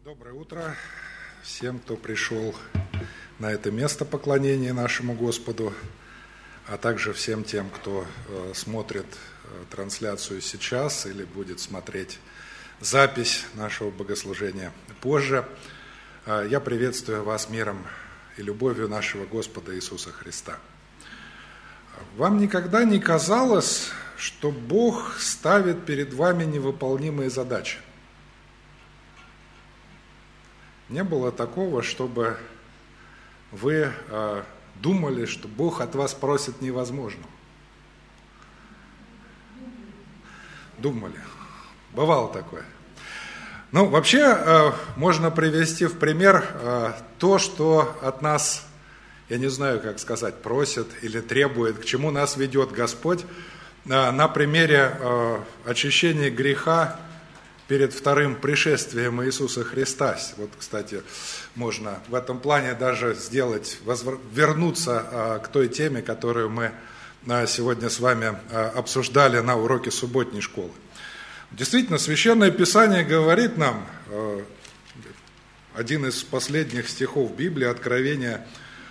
Доброе утро всем, кто пришел на это место поклонения нашему Господу, а также всем тем, кто смотрит трансляцию сейчас или будет смотреть запись нашего богослужения позже. Я приветствую вас миром и любовью нашего Господа Иисуса Христа. Вам никогда не казалось, что Бог ставит перед вами невыполнимые задачи? Не было такого, чтобы вы думали, что Бог от вас просит невозможного? Думали. Бывало такое. Ну, вообще, можно привести в пример то, что от нас, я не знаю, как сказать, просит или требует, к чему нас ведет Господь, на примере очищения греха перед вторым пришествием Иисуса Христа. Вот, кстати, можно в этом плане даже вернуться к той теме, которую мы сегодня с вами обсуждали на уроке субботней школы. Действительно, Священное Писание говорит нам, один из последних стихов Библии, Откровение,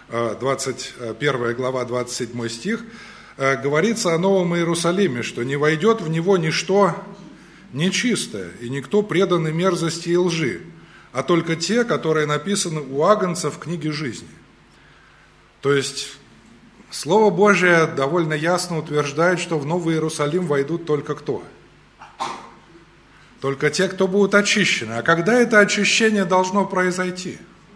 21 глава, 27 стих, говорится о Новом Иерусалиме, что не войдет в него ничто нечистое, и никто преданный мерзости и лжи, а только те, которые написаны у Агнца в книге жизни. То есть, Слово Божие довольно ясно утверждает, что в Новый Иерусалим войдут только кто? Только те, кто будут очищены. А когда это очищение должно произойти?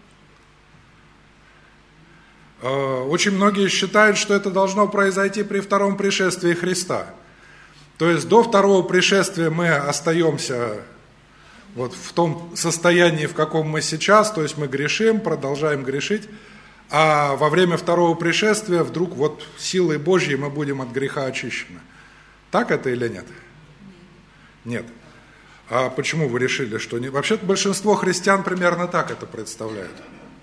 Очень многие считают, что это должно произойти при втором пришествии Христа. То есть до второго пришествия мы остаемся вот в том состоянии, в каком мы сейчас, то есть мы грешим, продолжаем грешить, а во время второго пришествия вдруг вот силой Божьей мы будем от греха очищены. Так это или нет? Нет. А почему вы решили, что нет? Вообще-то большинство христиан примерно так это представляют.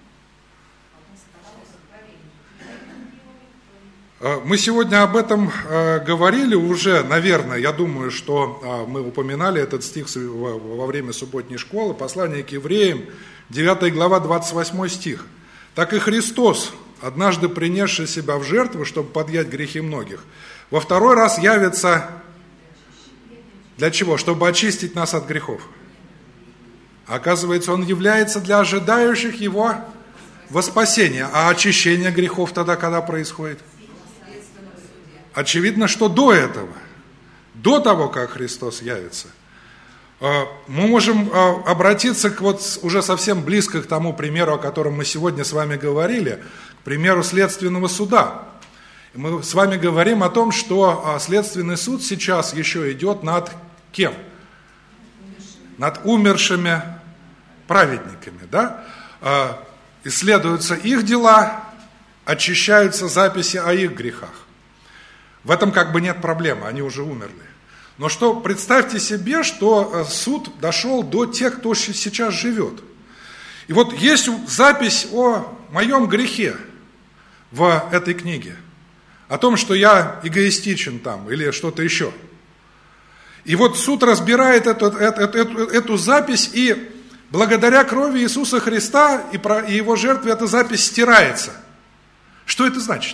Мы сегодня об этом говорили уже, наверное, я думаю, что мы упоминали этот стих во время субботней школы, послание к евреям, 9 глава, 28 стих. «Так и Христос, однажды принесший себя в жертву, чтобы подъять грехи многих, во второй раз явится для чего? Чтобы очистить нас от грехов». Оказывается, Он является для ожидающих Его во спасение. А очищение грехов тогда когда происходит? Очевидно, что до этого, до того, как Христос явится, мы можем обратиться к вот уже совсем близко к тому примеру, о котором мы сегодня с вами говорили, к примеру следственного суда. Мы с вами говорим о том, что следственный суд сейчас еще идет над кем? Над умершими праведниками, да? Исследуются их дела, очищаются записи о их грехах. В этом как бы нет проблемы, они уже умерли. Но что, представьте себе, что суд дошел до тех, кто сейчас живет. И вот есть запись о моем грехе в этой книге, о том, что я эгоистичен там или что-то еще. И вот суд разбирает эту запись, и благодаря крови Иисуса Христа и Его жертве эта запись стирается. Что это значит?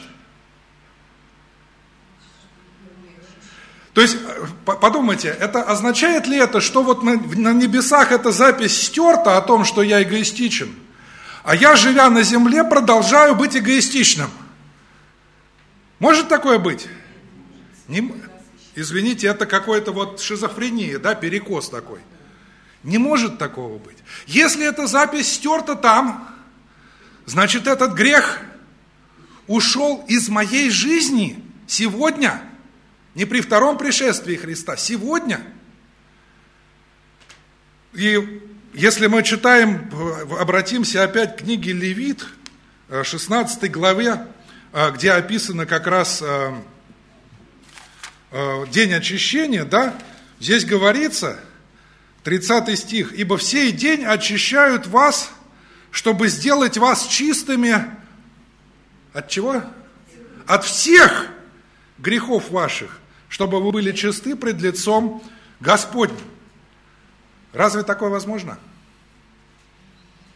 То есть, подумайте, это означает ли это, что вот на небесах эта запись стерта о том, что я эгоистичен, а я, живя на земле, продолжаю быть эгоистичным? Может такое быть? Извините, это какое-то вот шизофрения, да, перекос такой. Не может такого быть. Если эта запись стерта там, значит, этот грех ушел из моей жизни сегодня. Не при втором пришествии Христа, сегодня. И если мы читаем, обратимся опять к книге Левит, 16 главе, где описано как раз день очищения, да, здесь говорится, 30 стих, «Ибо в сей день очищают вас, чтобы сделать вас чистыми». От чего? От всех грехов ваших, чтобы вы были чисты пред лицом Господним. Разве такое возможно?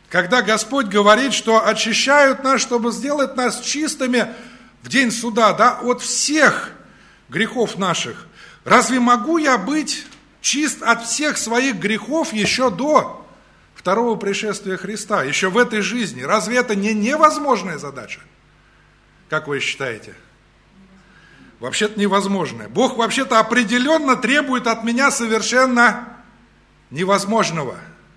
когда Господь говорит, что очищают нас, чтобы сделать нас чистыми в день суда, да, от всех грехов наших. Разве могу я быть чист от всех своих грехов еще до второго пришествия Христа, еще в этой жизни? Разве это не невозможная задача? Как вы считаете? Вообще-то невозможная. Бог вообще-то определенно требует от меня совершенно невозможного.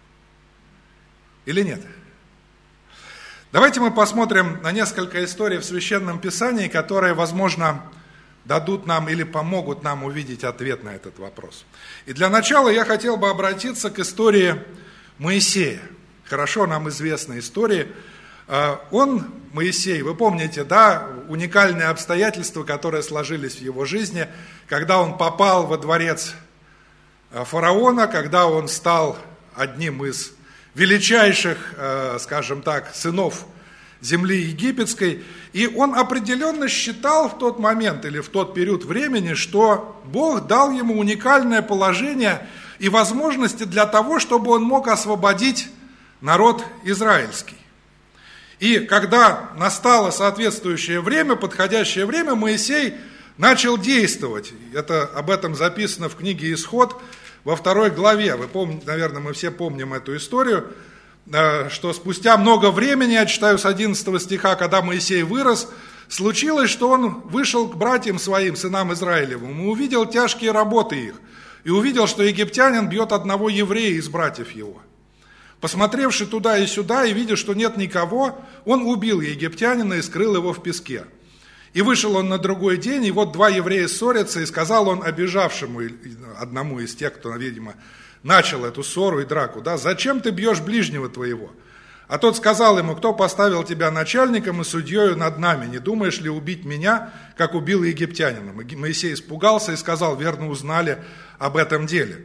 Или нет? Давайте мы посмотрим на несколько историй в Священном Писании, которые, возможно, дадут нам или помогут нам увидеть ответ на этот вопрос. И для начала я хотел бы обратиться к истории Моисея. Хорошо нам известна история. Моисей, вы помните, да, уникальные обстоятельства, которые сложились в его жизни, когда он попал во дворец фараона, когда он стал одним из величайших, скажем так, сынов земли египетской. И он определенно считал в тот момент или в тот период времени, что Бог дал ему уникальное положение и возможности для того, чтобы он мог освободить народ израильский. И когда настало соответствующее время, подходящее время, Моисей начал действовать. Об этом записано в книге «Исход» во 2 главе. Вы помните, наверное, мы все помним эту историю, что спустя много времени, я читаю с 11 стиха, когда Моисей вырос, случилось, что он вышел к братьям своим, сынам Израилевым, и увидел тяжкие работы их, и увидел, что египтянин бьет одного еврея из братьев его. Посмотревши туда и сюда, и видя, что нет никого, он убил египтянина и скрыл его в песке. И вышел он на другой день, и вот 2 еврея ссорятся, и сказал он обижавшему одному из тех, кто, видимо, начал эту ссору и драку, да, «Зачем ты бьешь ближнего твоего?» А тот сказал ему: «Кто поставил тебя начальником и судьею над нами? Не думаешь ли убить меня, как убил египтянина?» Моисей испугался и сказал: «Верно узнали об этом деле».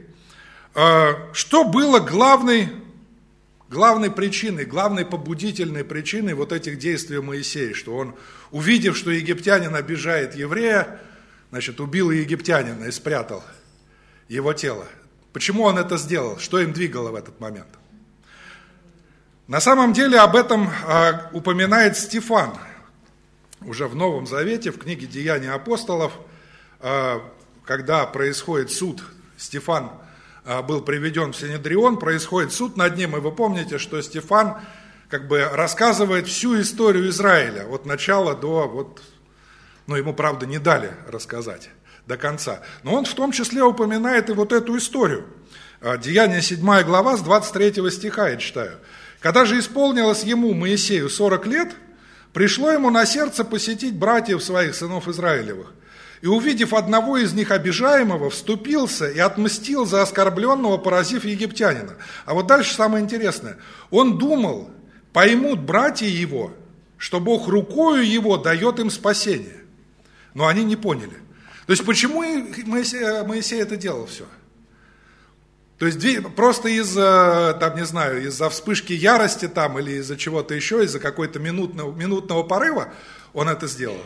Что было главной причиной, главной побудительной причиной вот этих действий Моисея? Что он, увидев, что египтянин обижает еврея, значит, убил египтянина и спрятал его тело. Почему он это сделал? Что им двигало в этот момент? На самом деле об этом упоминает Стефан. Уже в Новом Завете, в книге «Деяния апостолов», когда происходит суд, Стефан был приведен в Синедрион, происходит суд над ним, и вы помните, что Стефан как бы рассказывает всю историю Израиля, от начала до, ему, правда, не дали рассказать до конца. Но он в том числе упоминает и вот эту историю. Деяния 7 глава с 23 стиха я читаю. «Когда же исполнилось ему, Моисею, 40 лет, пришло ему на сердце посетить братьев своих, сынов Израилевых. И, увидев одного из них обижаемого, вступился и отмстил за оскорбленного, поразив египтянина». А вот дальше самое интересное. Он думал, поймут братья его, что Бог рукою его дает им спасение. Но они не поняли. То есть, почему Моисей это делал все? То есть, просто из-за вспышки ярости там, или из-за чего-то еще, из-за какой-то минутного порыва он это сделал?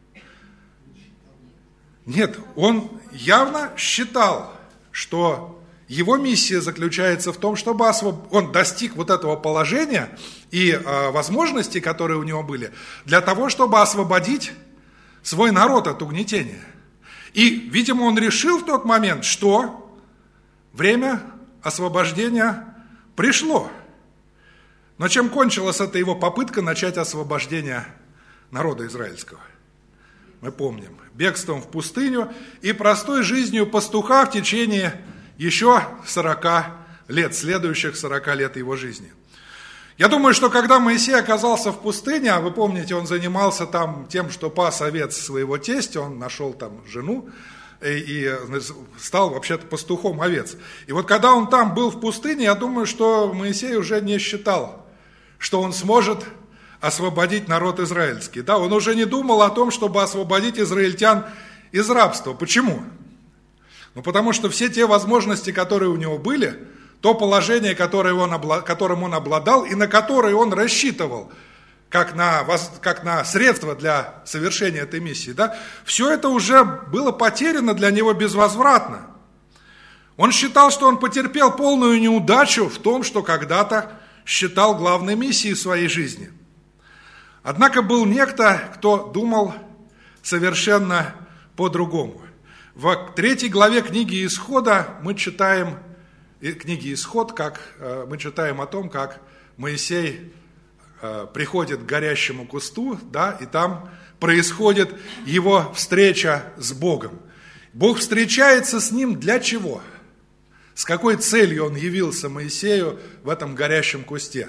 Нет, он явно считал, что его миссия заключается в том, чтобы он достиг вот этого положения и возможностей, которые у него были, для того, чтобы освободить свой народ от угнетения. И, видимо, он решил в тот момент, что время освобождения пришло. Но чем кончилась эта его попытка начать освобождение народа израильского? Мы помним. Бегством в пустыню и простой жизнью пастуха в течение еще 40 лет, следующих 40 лет его жизни. Я думаю, что когда Моисей оказался в пустыне, а вы помните, он занимался там тем, что пас овец своего тестя, он нашел там жену и стал вообще-то пастухом овец. И вот когда он там был в пустыне, я думаю, что Моисей уже не считал, что он сможет освободить народ израильский. Да, он уже не думал о том, чтобы освободить израильтян из рабства. Почему? Потому что все те возможности, которые у него были, то положение, которым он обладал и на которое он рассчитывал, как на средство для совершения этой миссии, да, все это уже было потеряно для него безвозвратно. Он считал, что он потерпел полную неудачу в том, что когда-то считал главной миссией в своей жизни. Однако был некто, кто думал совершенно по-другому. В 3 главе книги Исхода мы читаем, книги Исход, как мы читаем о том, как Моисей приходит к горящему кусту, да, и там происходит его встреча с Богом. Бог встречается с ним для чего? С какой целью он явился Моисею в этом горящем кусте?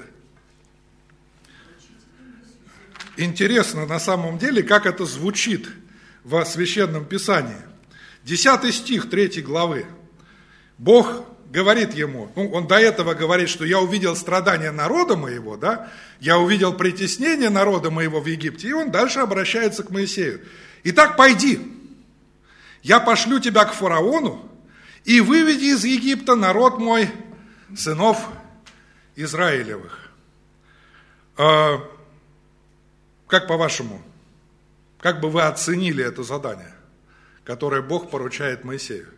Интересно на самом деле, как это звучит в Священном Писании. 10 стих 3 главы. Бог говорит ему, он до этого говорит, что я увидел страдания народа моего, да, я увидел притеснение народа моего в Египте, и он дальше обращается к Моисею. Итак, пойди, я пошлю тебя к фараону, и выведи из Египта народ мой, сынов Израилевых. Как по-вашему, как бы вы оценили это задание, которое Бог поручает Моисею?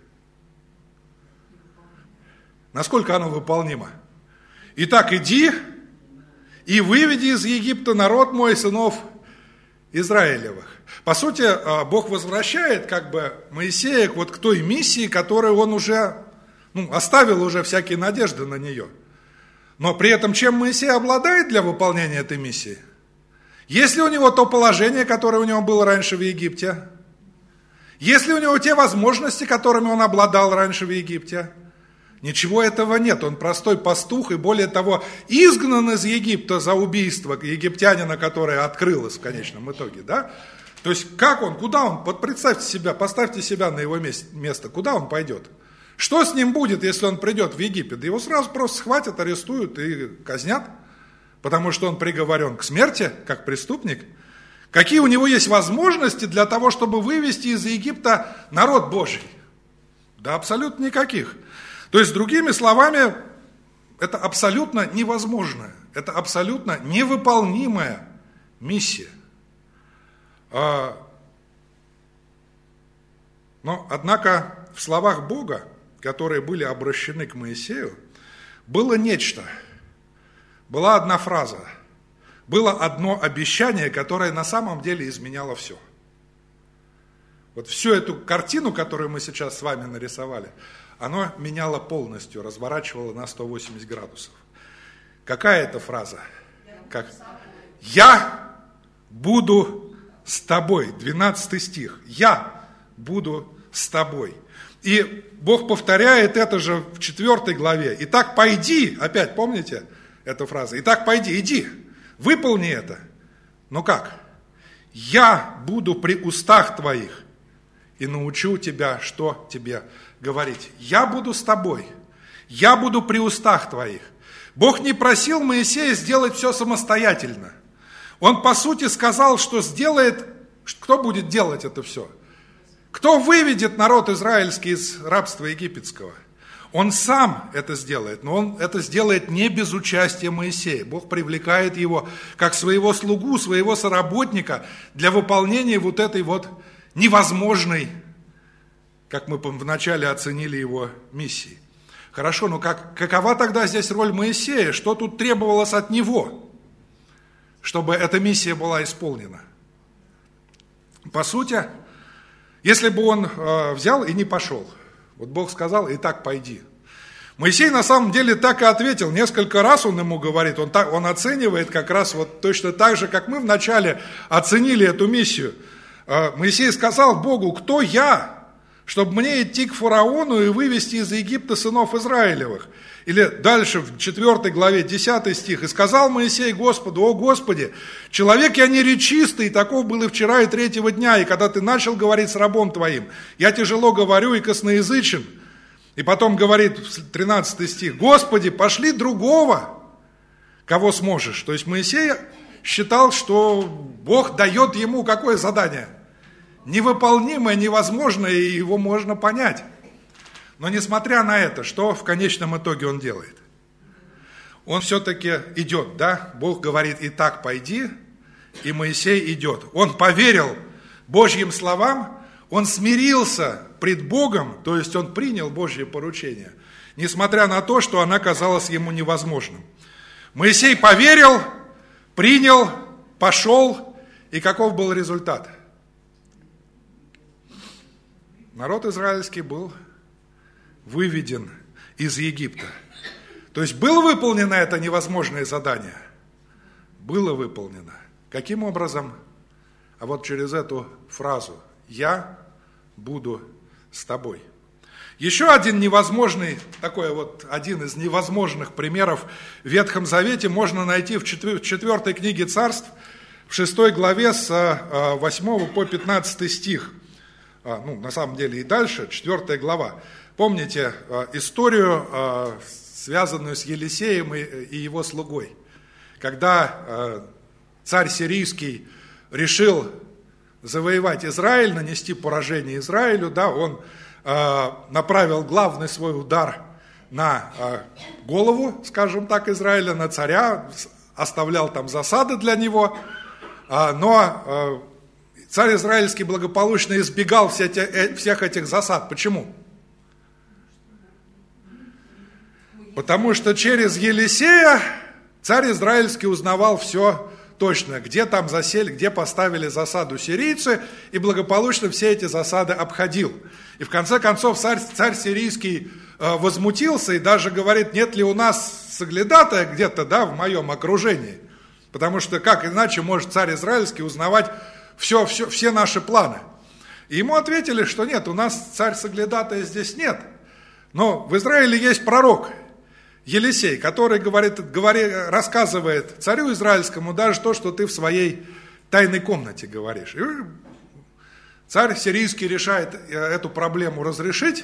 Насколько оно выполнимо? Итак, иди и выведи из Египта народ мой, сынов Израилевых. По сути, Бог возвращает как бы Моисея к той миссии, которую он уже оставил уже всякие надежды на нее. Но при этом чем Моисей обладает для выполнения этой миссии? Есть ли у него то положение, которое у него было раньше в Египте? Есть ли у него те возможности, которыми он обладал раньше в Египте? Ничего этого нет, он простой пастух и более того, изгнан из Египта за убийство египтянина, которое открылось в конечном итоге, да? То есть как он, куда он, вот представьте себя, поставьте себя на его место, куда он пойдет? Что с ним будет, если он придет в Египет? Его сразу просто схватят, арестуют и казнят, потому что он приговорен к смерти, как преступник. Какие у него есть возможности для того, чтобы вывести из Египта народ Божий? Да абсолютно никаких. То есть, другими словами, это абсолютно невозможная, это абсолютно невыполнимая миссия. Но, однако, в словах Бога, которые были обращены к Моисею, было нечто, была одна фраза, было одно обещание, которое на самом деле изменяло все. Вот всю эту картину, которую мы сейчас с вами нарисовали, оно меняло полностью, разворачивало на 180 градусов. Какая это фраза? Как? «Я буду с тобой». 12 стих. «Я буду с тобой». И Бог повторяет это же в 4 главе. «Итак, пойди». Опять помните эту фразу? «Итак, пойди, иди, выполни это». Но как? «Я буду при устах твоих и научу тебя, что тебе говорить». Я буду с тобой, я буду при устах твоих. Бог не просил Моисея сделать все самостоятельно. Он, по сути, сказал, что сделает, кто будет делать это все? Кто выведет народ израильский из рабства египетского? Он сам это сделает, но он это сделает не без участия Моисея. Бог привлекает его как своего слугу, своего соработника для выполнения вот этой вот невозможной, как мы вначале оценили его миссии. Хорошо, но какова тогда здесь роль Моисея? Что тут требовалось от него, чтобы эта миссия была исполнена? По сути, если бы он взял и не пошел, вот Бог сказал: «Итак, пойди». Моисей на самом деле так и ответил. Несколько раз он ему говорит, он оценивает как раз вот точно так же, как мы вначале оценили эту миссию. Моисей сказал Богу: «Кто я, чтобы мне идти к фараону и вывести из Египта сынов Израилевых?» Или дальше в 4 главе 10 стих. «И сказал Моисей Господу: О Господи, человек я неречистый, и таков был и вчера, и 3-го дня, и когда ты начал говорить с рабом твоим, я тяжело говорю и косноязычен». И потом говорит 13 стих: «Господи, пошли другого, кого сможешь». То есть Моисей считал, что Бог дает ему какое задание? Невыполнимое, невозможное, и его можно понять. Но несмотря на это, что в конечном итоге он делает? Он все-таки идет, да? Бог говорит: «Итак, пойди», и Моисей идет. Он поверил Божьим словам, он смирился пред Богом, то есть он принял Божье поручение, несмотря на то, что оно казалось ему невозможным. Моисей поверил, принял, пошел, и каков был результат? Народ израильский был выведен из Египта. То есть было выполнено это невозможное задание? Было выполнено. Каким образом? А вот через эту фразу: «Я буду с тобой». Еще один невозможный, один из невозможных примеров в Ветхом Завете можно найти в 4 книге Царств, в 6 главе с 8 по 15 стих. На самом деле и дальше, 4 глава. Помните историю, связанную с Елисеем и его слугой? Когда царь сирийский решил завоевать Израиль, нанести поражение Израилю, он направил главный свой удар на голову, скажем так, Израиля, на царя, оставлял там засады для него, но царь израильский благополучно избегал всех этих засад. Почему? Потому что через Елисея царь израильский узнавал все точно, где там засели, где поставили засаду сирийцы, и благополучно все эти засады обходил. И в конце концов царь сирийский возмутился и даже говорит: нет ли у нас соглядатая где-то, в моем окружении? Потому что как иначе может царь израильский узнавать все наши планы? И ему ответили, что нет, у нас царь соглядатая здесь нет. Но в Израиле есть пророк Елисей, который рассказывает царю израильскому даже то, что ты в своей тайной комнате говоришь. И царь сирийский решает эту проблему разрешить,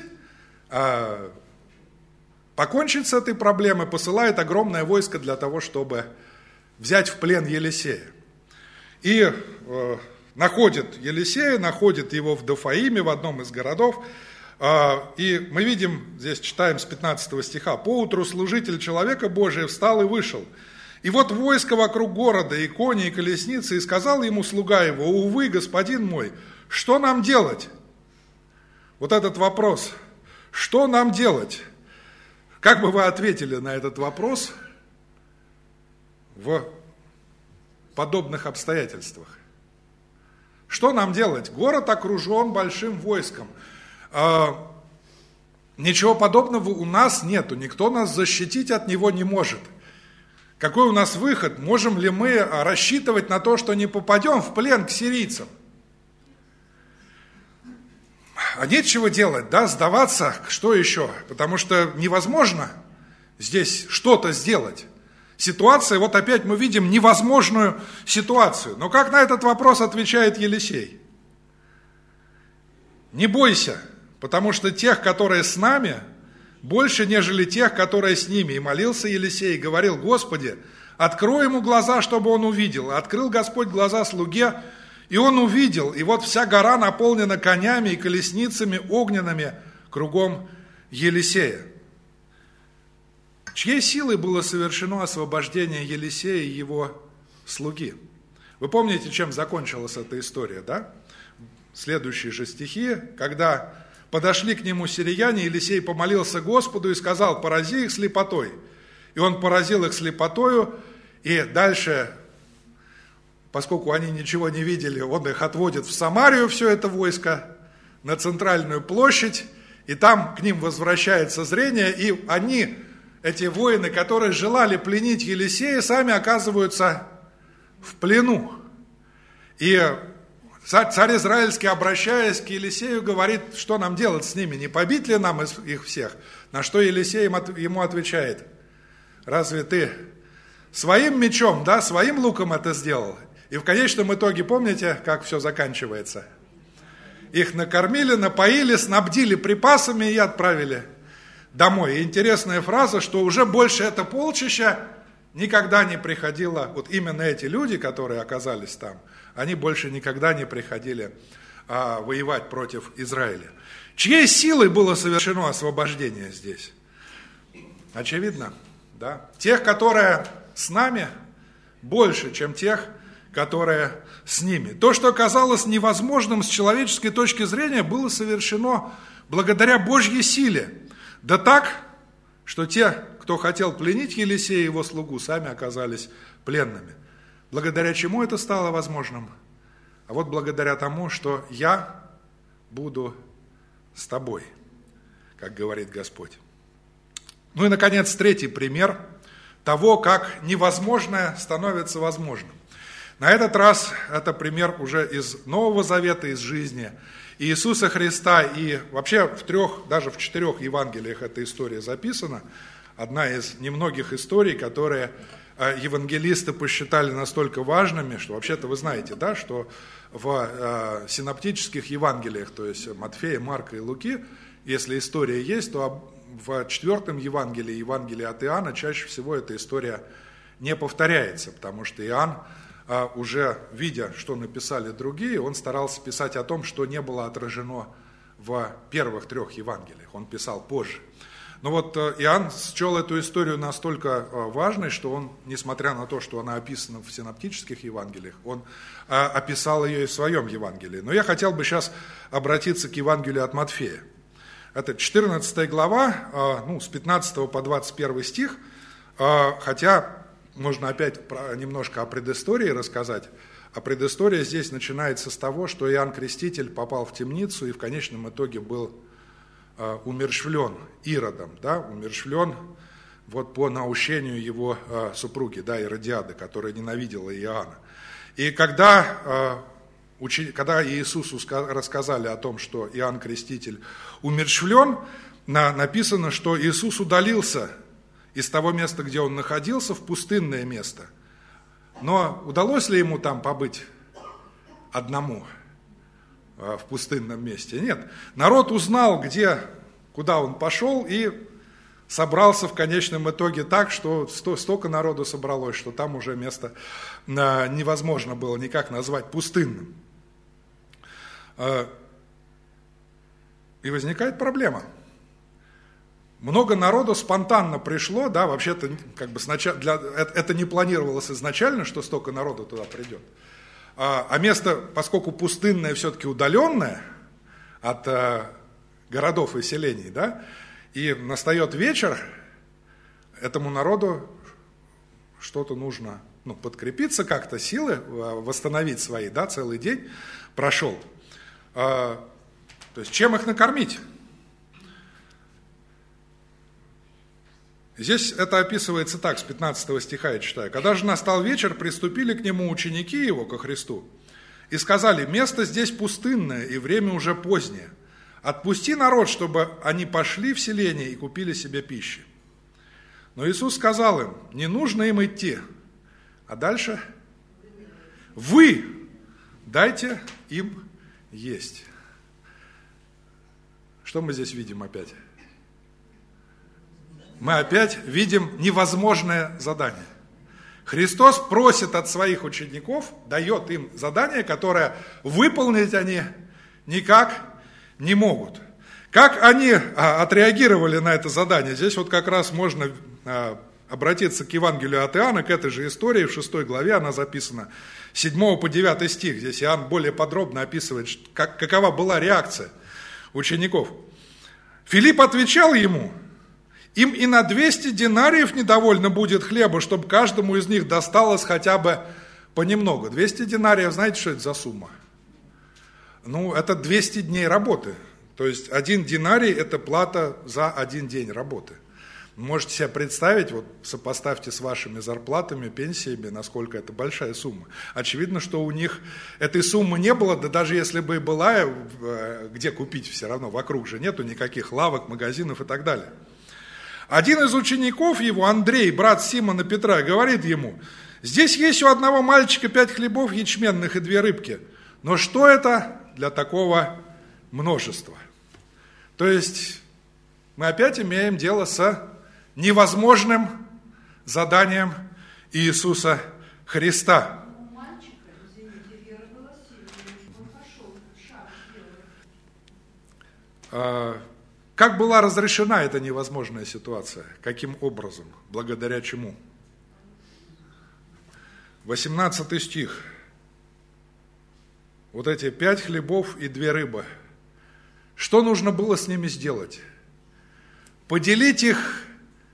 покончить с этой проблемой, посылает огромное войско для того, чтобы взять в плен Елисея. И находит Елисея, находит его в Дофаиме, в одном из городов. И мы видим, здесь читаем с 15 стиха: «Поутру служитель человека Божия встал и вышел. И вот войско вокруг города, и кони, и колесницы, и сказал ему слуга его: увы, господин мой, что нам делать?» Вот этот вопрос: что нам делать? Как бы вы ответили на этот вопрос в подобных обстоятельствах? Что нам делать? Город окружен большим войском. Ничего подобного у нас нету, никто нас защитить от него не может. Какой у нас выход? Можем ли мы рассчитывать на то, что не попадем в плен к сирийцам? А нечего делать, сдаваться, что еще? Потому что невозможно здесь что-то сделать. Ситуация, вот опять мы видим невозможную ситуацию. Но как на этот вопрос отвечает Елисей? Не бойся, потому что тех, которые с нами, больше, нежели тех, которые с ними. И молился Елисей, и говорил: Господи, открой ему глаза, чтобы он увидел. Открыл Господь глаза слуге, и он увидел. И вот вся гора наполнена конями и колесницами огненными кругом Елисея. Чьей силой было совершено освобождение Елисея и его слуги? Вы помните, чем закончилась эта история, да? Следующие же стихи: когда подошли к нему сирияне, Елисей помолился Господу и сказал: порази их слепотой. И он поразил их слепотою, и дальше, поскольку они ничего не видели, он их отводит в Самарию, все это войско, на центральную площадь, и там к ним возвращается зрение, и они, эти воины, которые желали пленить Елисея, сами оказываются в плену. И царь израильский, обращаясь к Елисею, говорит: что нам делать с ними, не побить ли нам их всех? На что Елисей ему отвечает: разве ты своим мечом, своим луком это сделал? И в конечном итоге, помните, как все заканчивается? Их накормили, напоили, снабдили припасами и отправили домой. И интересная фраза, что уже больше это полчища никогда не приходило, вот именно эти люди, которые оказались там, они больше никогда не приходили воевать против Израиля. Чьей силой было совершено освобождение здесь? Очевидно, тех, которые с нами, больше, чем тех, которые с ними. То, что казалось невозможным с человеческой точки зрения, было совершено благодаря Божьей силе. Да так, что те, кто хотел пленить Елисея и его слугу, сами оказались пленными. Благодаря чему это стало возможным? А вот благодаря тому, что я буду с тобой, как говорит Господь. Ну и, наконец, третий пример того, как невозможное становится возможным. На этот раз это пример уже из Нового Завета, из жизни Иисуса Христа. И вообще даже в 4 Евангелиях эта история записана. Одна из немногих историй, которые евангелисты посчитали настолько важными, что вообще-то вы знаете, да, что в синоптических Евангелиях, то есть Матфея, Марка и Луки, если история есть, то в 4 Евангелии, Евангелии от Иоанна, чаще всего эта история не повторяется, потому что Иоанн, уже видя, что написали другие, он старался писать о том, что не было отражено в первых 3 Евангелиях, он писал позже. Но вот Иоанн счел эту историю настолько важной, что он, несмотря на то, что она описана в синоптических Евангелиях, он описал ее и в своем Евангелии. Но я хотел бы сейчас обратиться к Евангелию от Матфея. Это 14 глава, с 15 по 21 стих, хотя можно опять немножко о предыстории рассказать. А предыстория здесь начинается с того, что Иоанн Креститель попал в темницу и в конечном итоге был умерщвлен Иродом, да, умерщвлен вот по наущению его супруги, да, Иродиады, которая ненавидела Иоанна. И когда Иисусу рассказали о том, что Иоанн Креститель умерщвлен, написано, что Иисус удалился из того места, где он находился, в пустынное место. Но удалось ли ему там побыть одному в пустынном месте? Нет. Народ узнал, куда он пошел, и собрался в конечном итоге так, что столько народу собралось, что там уже место невозможно было никак назвать пустынным. И возникает проблема. Много народу спонтанно пришло, да, вообще-то это не планировалось изначально, что столько народу туда придет. А место, поскольку пустынное, все-таки удаленное от городов и селений, да, и настает вечер, этому народу что-то нужно, подкрепиться как-то, силы восстановить свои, да, целый день прошел. То есть чем их накормить? Здесь это описывается так, с 15 стиха я читаю. «Когда же настал вечер, приступили к нему ученики его, ко Христу, и сказали: место здесь пустынное, и время уже позднее. Отпусти народ, чтобы они пошли в селение и купили себе пищи». Но Иисус сказал им: не нужно им идти. А дальше: вы дайте им есть. Что мы здесь видим опять? Мы опять видим невозможное задание. Христос просит от своих учеников, дает им задание, которое выполнить они никак не могут. Как они отреагировали на это задание? Здесь вот как раз можно обратиться к Евангелию от Иоанна, к этой же истории, в 6 главе она записана, 7 по 9 стих. Здесь Иоанн более подробно описывает, какова была реакция учеников. Филипп отвечал ему: им и на 200 динариев недовольно будет хлеба, чтобы каждому из них досталось хотя бы понемногу. 200 динариев, знаете, что это за сумма? Это 200 дней работы. То есть 1 динарий – это плата за 1 день работы. Можете себе представить, вот сопоставьте с вашими зарплатами, пенсиями, насколько это большая сумма. Очевидно, что у них этой суммы не было, да даже если бы и была, где купить все равно, вокруг же нету никаких лавок, магазинов и так далее. Один из учеников его, Андрей, брат Симона Петра, говорит ему: здесь есть у одного мальчика 5 хлебов ячменных и 2 рыбки. Но что это для такого множества? То есть мы опять имеем дело с невозможным заданием Иисуса Христа. Как была разрешена эта невозможная ситуация? Каким образом? Благодаря чему? 18 стих. Вот эти 5 хлебов и 2 рыбы. Что нужно было с ними сделать? Поделить их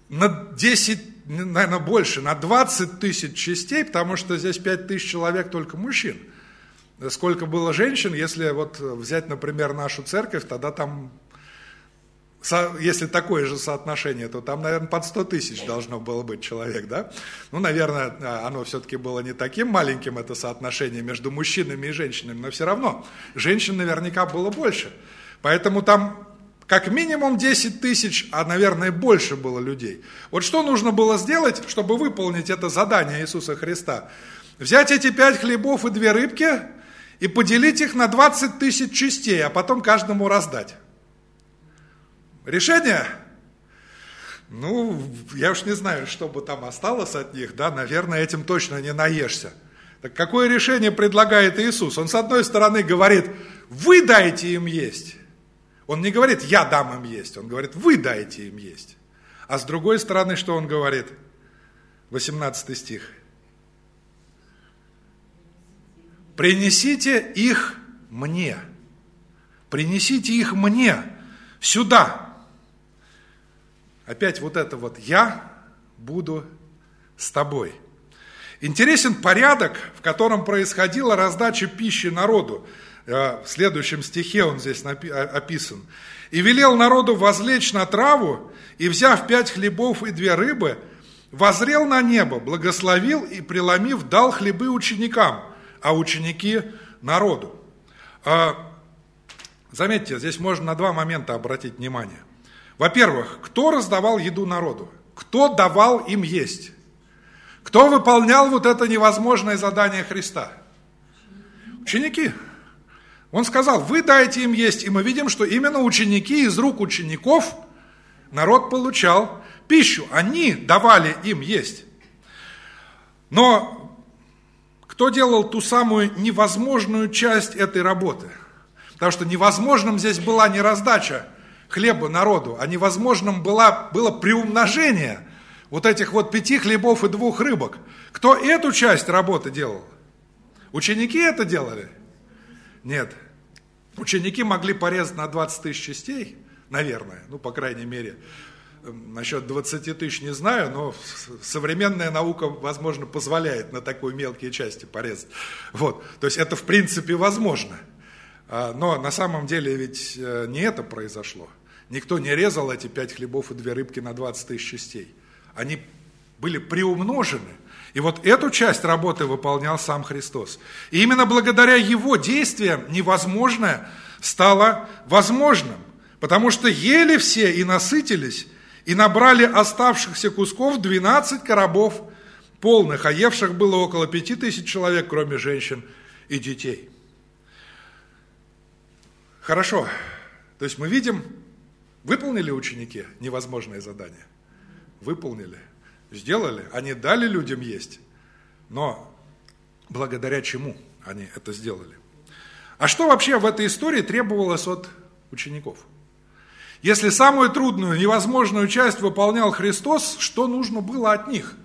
на 10, наверное, больше, на 20 тысяч частей, потому что здесь 5 тысяч человек только мужчин. Сколько было женщин, если вот взять, например, нашу церковь, тогда там, если такое же соотношение, то там, наверное, под 100 тысяч должно было быть человек, да? Ну, наверное, оно все-таки было не таким маленьким, это соотношение между мужчинами и женщинами, но все равно женщин наверняка было больше. Поэтому там как минимум 10 тысяч, а, наверное, больше было людей. Вот что нужно было сделать, чтобы выполнить это задание Иисуса Христа? Взять эти 5 хлебов и 2 рыбки и поделить их на 20 тысяч частей, а потом каждому раздать. Решение? Ну, я уж не знаю, что бы там осталось от них, да, наверное, этим точно не наешься. Так какое решение предлагает Иисус? Он, с одной стороны, говорит, вы дайте им есть. Он не говорит, я дам им есть, он говорит, вы дайте им есть. А с другой стороны, что он говорит? 18 стих. Принесите их мне. Принесите их мне сюда. Опять вот это вот, я буду с тобой. Интересен порядок, в котором происходила раздача пищи народу. В следующем стихе он здесь описан. «И велел народу возлечь на траву, и, взяв 5 хлебов и 2 рыбы, воззрел на небо, благословил и, преломив, дал хлебы ученикам, а ученики народу». Заметьте, здесь можно на 2 момента обратить внимание. Во-первых, кто раздавал еду народу? Кто давал им есть? Кто выполнял вот это невозможное задание Христа? Ученики. Он сказал, вы дайте им есть, и мы видим, что именно ученики, из рук учеников народ получал пищу. Они давали им есть. Но кто делал ту самую невозможную часть этой работы? Потому что невозможным здесь была не раздача хлеба народу, а невозможным было приумножение вот этих вот 5 хлебов и 2 рыбок. Кто эту часть работы делал? Ученики это делали? Нет. Ученики могли порезать на 20 тысяч частей, наверное, ну, по крайней мере. Насчет 20 тысяч не знаю, но современная наука, возможно, позволяет на такой мелкие части порезать. Вот. То есть это, в принципе, возможно. Но на самом деле ведь не это произошло. Никто не резал эти 5 хлебов и 2 рыбки на 20 тысяч частей. Они были приумножены. И вот эту часть работы выполнял сам Христос. И именно благодаря Его действиям невозможное стало возможным. Потому что ели все и насытились, и набрали оставшихся кусков 12 коробов полных, а евших было около 5000 человек, кроме женщин и детей. Хорошо. То есть мы видим, выполнили ученики невозможное задание? Выполнили. Сделали, они дали людям есть, но благодаря чему они это сделали? А что вообще в этой истории требовалось от учеников? Если самую трудную, невозможную часть выполнял Христос, что нужно было от них?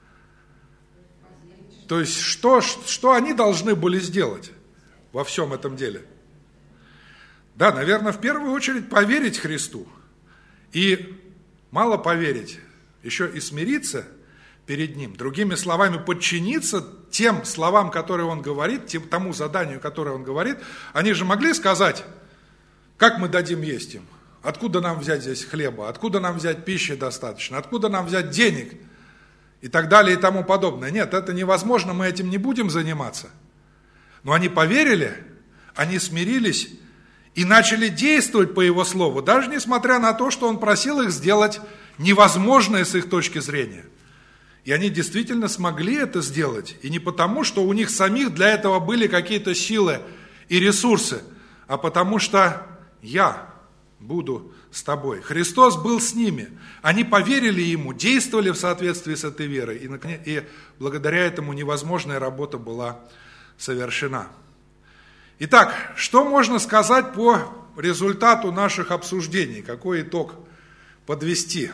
То есть, что они должны были сделать во всем этом деле? Да, наверное, в первую очередь поверить Христу. И мало поверить, еще и смириться перед Ним. Другими словами, подчиниться тем словам, которые Он говорит, тому заданию, которое Он говорит. Они же могли сказать, как мы дадим есть им? Откуда нам взять здесь хлеба? Откуда нам взять пищи достаточно? Откуда нам взять денег? И так далее, и тому подобное. Нет, это невозможно, мы этим не будем заниматься. Но они поверили, они смирились и начали действовать по Его слову, даже несмотря на то, что Он просил их сделать невозможное с их точки зрения. И они действительно смогли это сделать. И не потому, что у них самих для этого были какие-то силы и ресурсы, а потому что я буду с тобой. Христос был с ними. Они поверили Ему, действовали в соответствии с этой верой. И благодаря этому невозможная работа была совершена. Итак, что можно сказать по результату наших обсуждений? Какой итог подвести?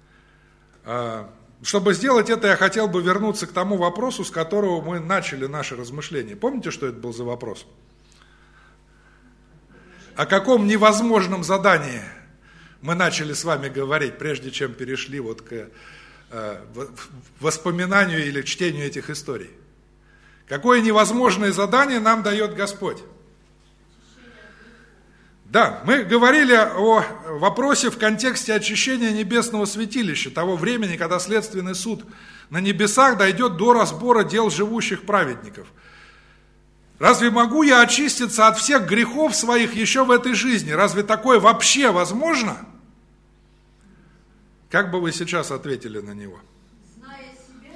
Чтобы сделать это, я хотел бы вернуться к тому вопросу, с которого мы начали наши размышления. Помните, что это был за вопрос? О каком невозможном задании мы начали с вами говорить, прежде чем перешли вот к воспоминанию или чтению этих историй. Какое невозможное задание нам дает Господь. Да, мы говорили о вопросе в контексте очищения небесного святилища, того времени, когда следственный суд на небесах дойдет до разбора дел живущих праведников. Разве могу я очиститься от всех грехов своих еще в этой жизни? Разве такое вообще возможно? Как бы вы сейчас ответили на него? Зная себя,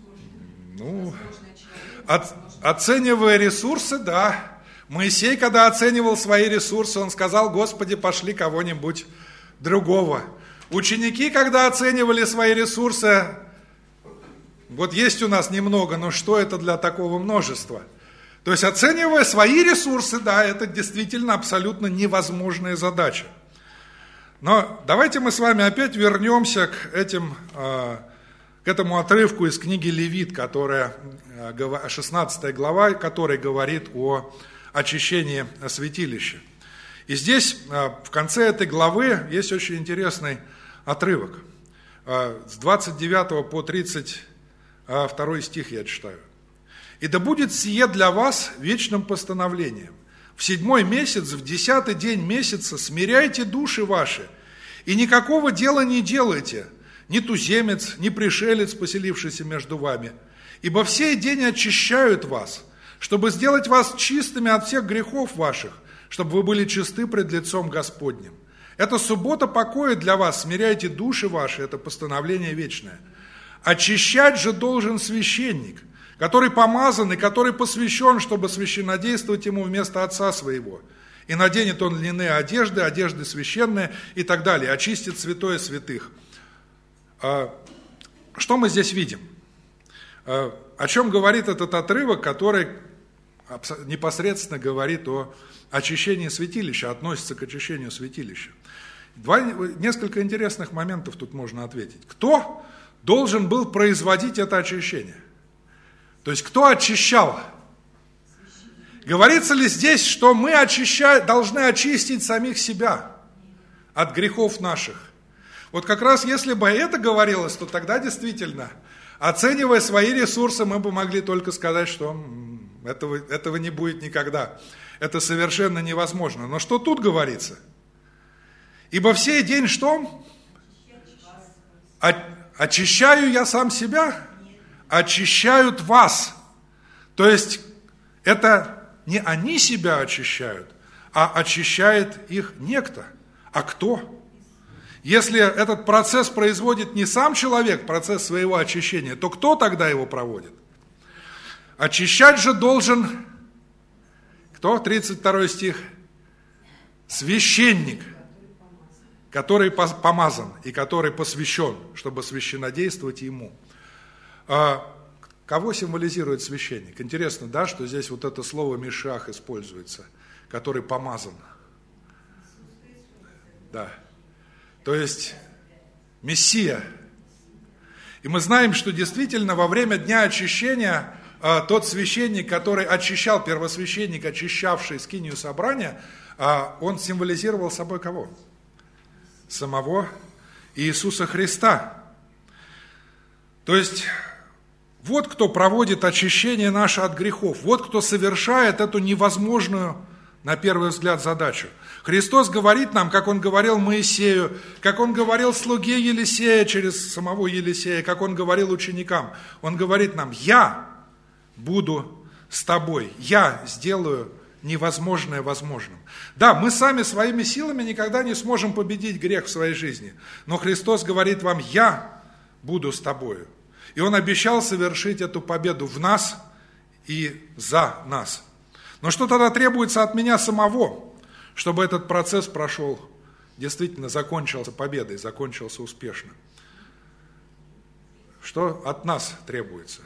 оценивая ресурсы, да. Моисей, когда оценивал свои ресурсы, он сказал: Господи, пошли кого-нибудь другого. Ученики, когда оценивали свои ресурсы, вот есть у нас немного, но что это для такого множества? То есть, оценивая свои ресурсы, да, это действительно абсолютно невозможная задача. Но давайте мы с вами опять вернемся к этому отрывку из книги Левит, 16 глава, который говорит о очищении святилища. И здесь, в конце этой главы, есть очень интересный отрывок. С 29 по 32 стих я читаю. «И да будет сие для вас вечным постановлением. В 7-й месяц, в 10-й день месяца смиряйте души ваши, и никакого дела не делайте, ни туземец, ни пришелец, поселившийся между вами, ибо в сей день очищают вас, чтобы сделать вас чистыми от всех грехов ваших, чтобы вы были чисты пред лицом Господним. Это суббота покоя для вас, смиряйте души ваши, это постановление вечное. Очищать же должен священник, который помазан и который посвящен, чтобы священнодействовать ему вместо отца своего. И наденет он льняные одежды, одежды священные и так далее, очистит святое святых». Что мы здесь видим? О чем говорит этот отрывок, который непосредственно говорит о очищении святилища, относится к очищению святилища? Несколько интересных моментов тут можно ответить. Кто должен был производить это очищение? То есть, кто очищал? Говорится ли здесь, что мы должны очистить самих себя от грехов наших? Вот как раз если бы это говорилось, то тогда действительно, оценивая свои ресурсы, мы бы могли только сказать, что этого не будет никогда. Это совершенно невозможно. Но что тут говорится? «Ибо в сей день что? Очищаю я сам себя? Очищают вас». То есть, это не они себя очищают, а очищает их некто. А кто? Если этот процесс производит не сам человек, процесс своего очищения, то кто тогда его проводит? Очищать же должен, кто? 32 стих. Священник, который помазан и который посвящен, чтобы священнодействовать ему. Кого символизирует священник? Интересно, да, что здесь вот это слово «мишах» используется, который помазан. Да. То есть Мессия. И мы знаем, что действительно во время Дня очищения тот священник, который очищал, первосвященник, очищавший скинию собрания, он символизировал собой кого? Самого Иисуса Христа. То есть вот кто проводит очищение наше от грехов, вот кто совершает эту невозможную, на первый взгляд, задачу. Христос говорит нам, как Он говорил Моисею, как Он говорил слуге Елисея через самого Елисея, как Он говорил ученикам. Он говорит нам: «Я буду с тобой, я сделаю невозможное возможным». Да, мы сами своими силами никогда не сможем победить грех в своей жизни, но Христос говорит вам: «Я буду с тобою». И Он обещал совершить эту победу в нас и за нас. Но что тогда требуется от меня самого, чтобы этот процесс прошел, действительно закончился победой, закончился успешно? Что от нас требуется?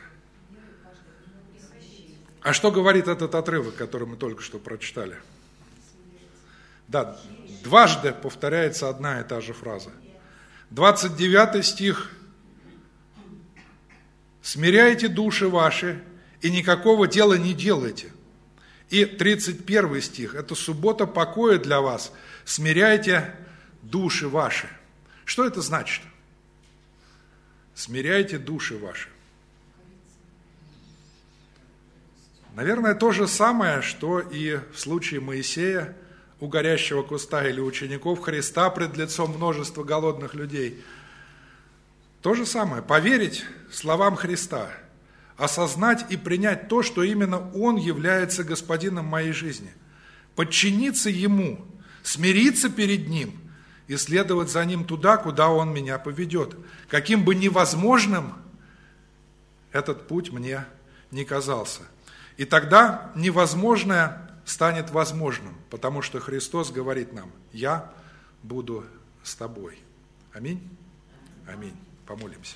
А что говорит этот отрывок, который мы только что прочитали? Да, дважды повторяется одна и та же фраза. 29 стих. «Смиряйте души ваши, и никакого дела не делайте». И 31 стих. «Это суббота покоя для вас. Смиряйте души ваши. Что это значит? Смиряйте души ваши. Наверное, то же самое, что и в случае Моисея, у горящего куста, или учеников Христа пред лицом множества голодных людей. То же самое, поверить словам Христа, осознать и принять то, что именно Он является Господином моей жизни, подчиниться Ему, смириться перед Ним и следовать за Ним туда, куда Он меня поведет. Каким бы невозможным этот путь мне не казался. И тогда невозможное станет возможным, потому что Христос говорит нам: «Я буду с тобой». Аминь? Аминь. Помолимся.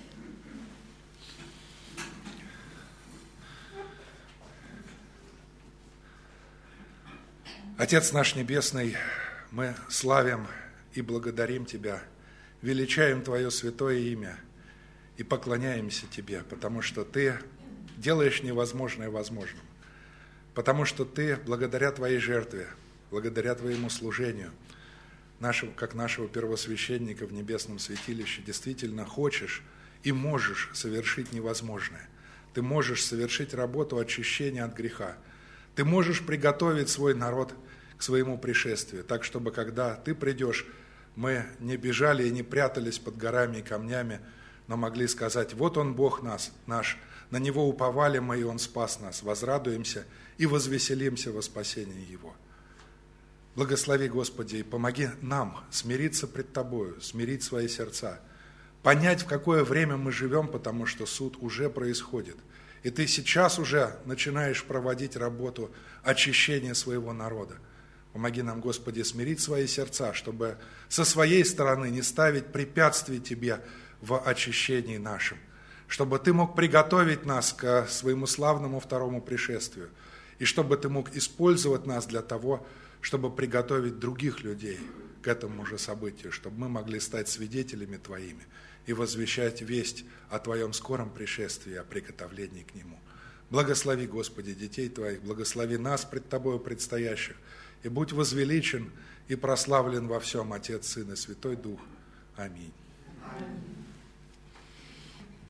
Отец наш Небесный, мы славим и благодарим Тебя, величаем Твое святое имя и поклоняемся Тебе, потому что Ты делаешь невозможное возможным, потому что Ты, благодаря Твоей жертве, благодаря Твоему служению, как нашего первосвященника в небесном святилище, действительно хочешь и можешь совершить невозможное. Ты можешь совершить работу очищения от греха. Ты можешь приготовить свой народ к своему пришествию, так, чтобы, когда Ты придешь, мы не бежали и не прятались под горами и камнями, но могли сказать: вот Он, Бог наш, на Него уповали мы, и Он спас нас, возрадуемся и возвеселимся во спасении Его. Благослови, Господи, и помоги нам смириться пред Тобою, смирить свои сердца, понять, в какое время мы живем, потому что суд уже происходит. И Ты сейчас уже начинаешь проводить работу очищения своего народа. Помоги нам, Господи, смирить свои сердца, чтобы со своей стороны не ставить препятствий Тебе в очищении нашем, чтобы Ты мог приготовить нас к своему славному второму пришествию, и чтобы Ты мог использовать нас для того, чтобы приготовить других людей к этому же событию, чтобы мы могли стать свидетелями Твоими и возвещать весть о Твоем скором пришествии, о приготовлении к Нему. Благослови, Господи, детей Твоих, благослови нас пред Тобою предстоящих, и будь возвеличен и прославлен во всем Отец, Сын и Святой Дух. Аминь.